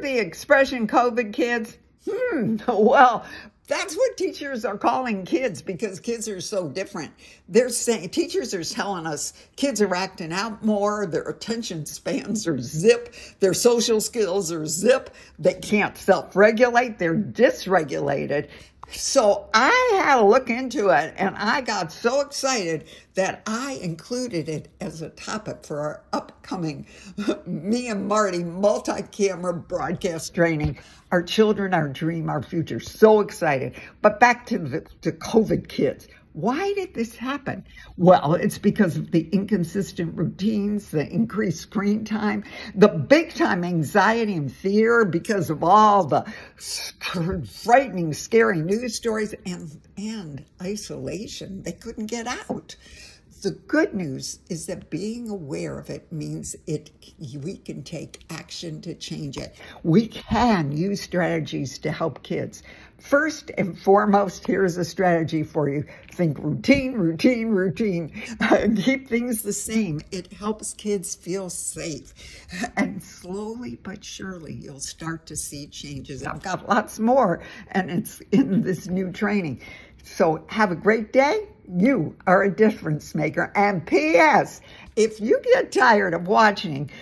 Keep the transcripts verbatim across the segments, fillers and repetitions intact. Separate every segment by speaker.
Speaker 1: the expression COVID kids? Hmm, well, that's what teachers are calling kids because kids are so different. They're saying, teachers are telling us kids are acting out more, their attention spans are zip, their social skills are zip, they can't self-regulate, they're dysregulated. So I had to look into it, and I got so excited that I included it as a topic for our upcoming Me and Marty multi-camera broadcast training. Our children, our dream, our future. So excited. But back to the to COVID kids. Why did this happen? Well, it's because of the inconsistent routines, the increased screen time, the big time anxiety and fear because of all the frightening, scary news stories and, and isolation. They couldn't get out. The good news is that being aware of it means it we can take action to change it. We can use strategies to help kids. First and foremost, here's a strategy for you. Think routine, routine, routine. Uh, keep things the same. It helps kids feel safe. And slowly but surely, you'll start to see changes. I've got lots more, and it's in this new training. So have a great day. You are a difference maker. And P S if you get tired of watching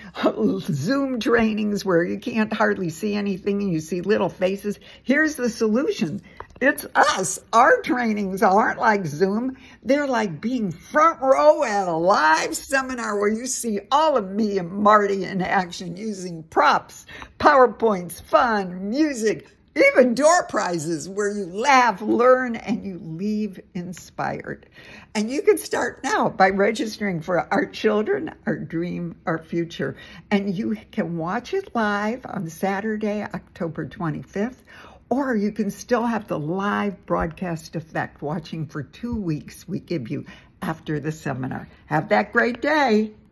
Speaker 1: Zoom trainings where you can't hardly see anything and you see little faces, here's the solution. It's us. Our trainings aren't like Zoom. They're like being front row at a live seminar where you see all of me and Marty in action using props, PowerPoints, fun, music, even door prizes where you laugh, learn, and you leave inspired. And you can start now by registering for Our Children, Our Dream, Our Future. And you can watch it live on Saturday, October twenty-fifth, or you can still have the live broadcast effect watching for two weeks we give you after the seminar. Have that great day.